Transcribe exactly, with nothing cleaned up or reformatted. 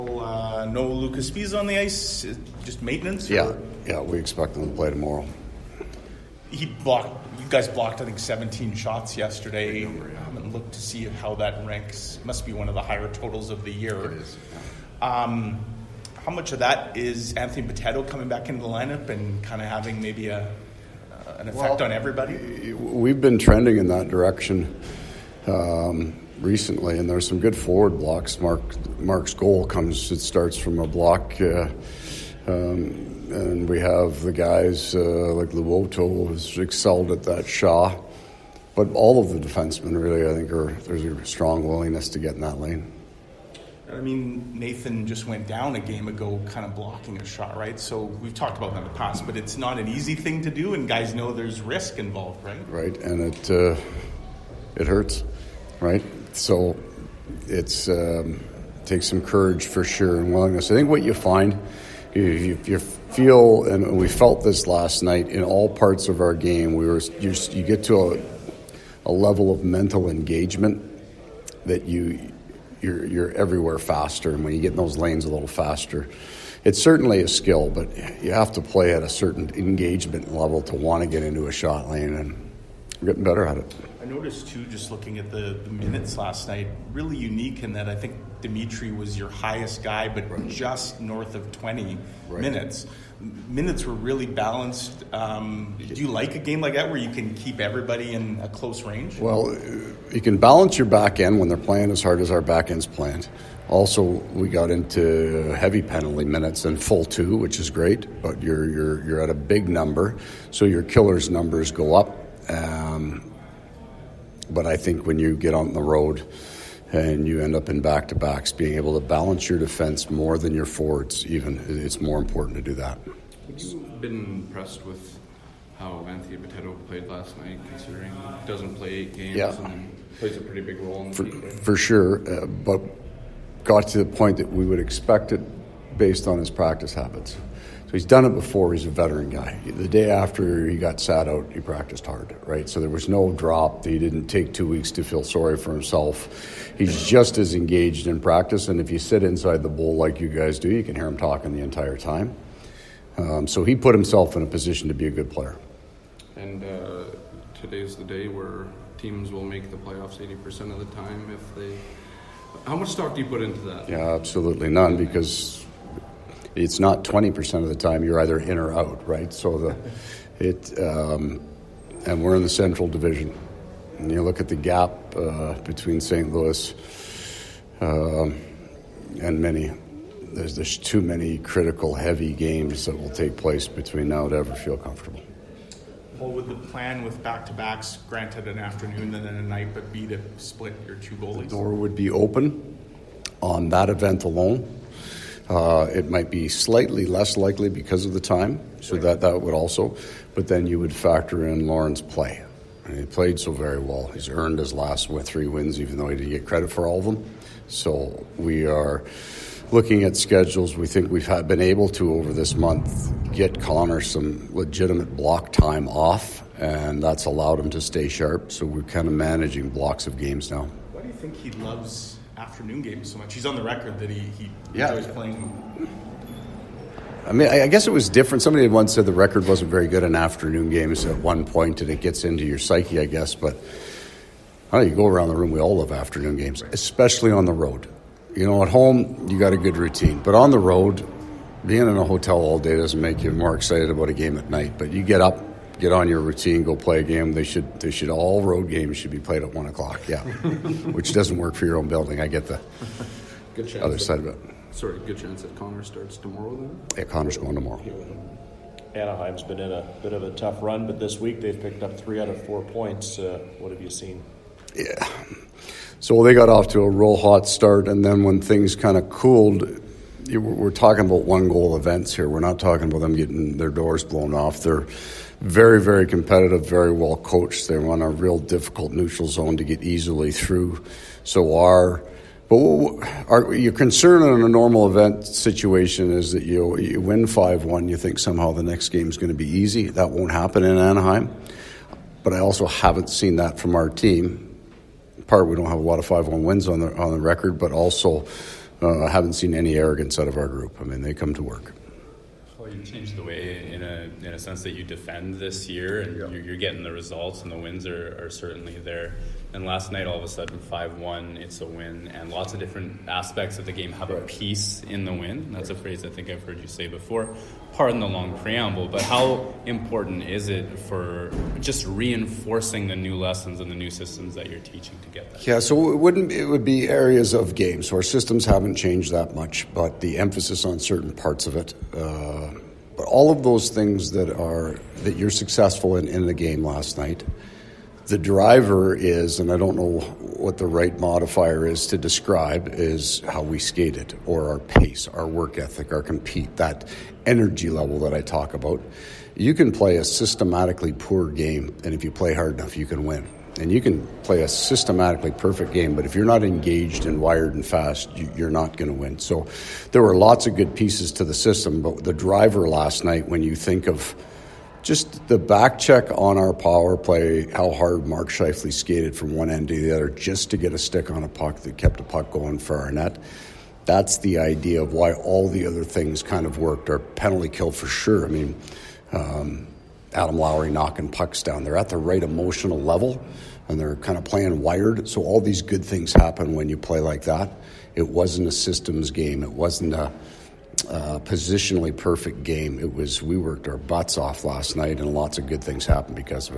Uh, no Lucas Spies on the ice, just maintenance? Yeah, or? yeah, we expect him to play tomorrow. He blocked, you guys blocked, I think, seventeen shots yesterday. Number, yeah. I haven't looked to see how that ranks. Must be one of the higher totals of the year. It is. Yeah. Um, how much of that is Anthony Bitetto coming back into the lineup and kind of having maybe a uh, an effect well, on everybody? We've been trending in that direction um, recently, and there's some good forward blocks. Mark Mark's goal comes, it starts from a block, uh, um, and we have the guys uh, like Luoto who's excelled at that Shaw. But all of the defensemen really, I think, are there's a strong willingness to get in that lane. I mean, Nathan just went down a game ago kind of blocking a shot, right? So we've talked about that in the past, but it's not an easy thing to do, and guys know there's risk involved, right? Right, and it uh, it hurts, right? So it's um, takes some courage for sure and willingness. I think what you find, you, you, you feel, and we felt this last night in all parts of our game, we were you, you get to a, a level of mental engagement that you... You're, you're everywhere faster, and when you get in those lanes a little faster, it's certainly a skill, but you have to play at a certain engagement level to want to get into a shot lane, and we're getting better at it. I noticed, too, just looking at the, the minutes last night, really unique in that I think Dimitri was your highest guy, but right. just north of twenty right. minutes. Minutes were really balanced. Um, do you like a game like that where you can keep everybody in a close range? Well, you can balance your back end when they're playing as hard as our back end's playing. Also, we got into heavy penalty minutes and full two, which is great, but you're you're you're at a big number, so your killers numbers go up. Um, but I think when you get on the road and you end up in back-to-backs, being able to balance your defense more than your forwards even, it's more important to do that. Have you been impressed with how Anthony Bitetto played last night, considering he doesn't play eight games yeah. and plays a pretty big role in the for, team? For sure, uh, but got to the point that we would expect it based on his practice habits. So he's done it before. He's a veteran guy. The day after he got sat out, he practiced hard, right? So there was no drop. He didn't take two weeks to feel sorry for himself. He's just as engaged in practice, and if you sit inside the bowl like you guys do, you can hear him talking the entire time. Um, so he put himself in a position to be a good player. And uh, today's the day where teams will make the playoffs eighty percent of the time if they... How much stock do you put into that? Yeah, absolutely none, because... it's not twenty percent of the time you're either in or out, right? So the it um, and we're in the Central Division, and you look at the gap uh, between Saint Louis um, and many. There's there's too many critical, heavy games that will take place between now to ever feel comfortable. Well, would the plan with back-to-backs, granted an afternoon and then a night, but be to split your two goalies? The door would be open on that event alone. Uh, it might be slightly less likely because of the time, so that, that would also, but then you would factor in Lauren's play. And he played so very well. He's earned his last three wins, even though he didn't get credit for all of them. So we are looking at schedules. We think we've had, been able to, over this month, get Connor some legitimate block time off, and that's allowed him to stay sharp. So we're kind of managing blocks of games now. Why do you think he loves afternoon games so much? He's on the record that he, he yeah. enjoys playing. I mean, I guess it was different. Somebody had once said the record wasn't very good in afternoon games at one point, and it gets into your psyche, I guess. But I don't know, you go around the room, we all love afternoon games, especially on the road. You know, at home, you got a good routine. But on the road, being in a hotel all day doesn't make you more excited about a game at night. But you get up, get on your routine, go play a game. They should, they should all road games should be played at one o'clock. Yeah, which doesn't work for your own building. I get the good chance other that, side of it. Sorry, good chance that Connor starts tomorrow then. Yeah, Connor's going tomorrow. Anaheim's been in a bit of a tough run, but this week they've picked up three out of four points. Uh, what have you seen? Yeah, so they got off to a real hot start, and then when things kind of cooled. We're talking about one-goal events here. We're not talking about them getting their doors blown off. They're very, very competitive, very well coached. They run a real difficult neutral zone to get easily through. So our, but our, your concern in a normal event situation is that you you win five one, you think somehow the next game is going to be easy. That won't happen in Anaheim. But I also haven't seen that from our team. In part, we don't have a lot of five one wins on the on the record, but also uh, haven't seen any arrogance out of our group. I mean, they come to work. Well, you changed the way, in a in a sense, that you defend this year, and Yeah. you're, you're getting the results, and the wins are, are certainly there. And last night, all of a sudden, five one, it's a win, and lots of different aspects of the game have a Right. piece in the win. That's a phrase I think I've heard you say before. Pardon the long preamble, but how important is it for just reinforcing the new lessons and the new systems that you're teaching to get that? Yeah, so it wouldn't. It would be areas of games. So our systems haven't changed that much, but the emphasis on certain parts of it. Uh, but all of those things that are that you're successful in in the game last night. The driver is, and I don't know what the right modifier is to describe, is how we skated, or our pace, our work ethic, our compete, that energy level that I talk about. You can play a systematically poor game, and if you play hard enough, you can win. And you can play a systematically perfect game, but if you're not engaged and wired and fast, you, you're not going to win. So there were lots of good pieces to the system, but the driver last night, when you think of just the back check on our power play, how hard Mark Scheifele skated from one end to the other just to get a stick on a puck that kept a puck going for our net. That's the idea of why all the other things kind of worked. Our penalty kill for sure. I mean, um, Adam Lowry knocking pucks down. They're at the right emotional level, and they're kind of playing wired. So all these good things happen when you play like that. It wasn't a systems game. It wasn't a Uh, positionally perfect game. It was, we worked our butts off last night, and lots of good things happened because of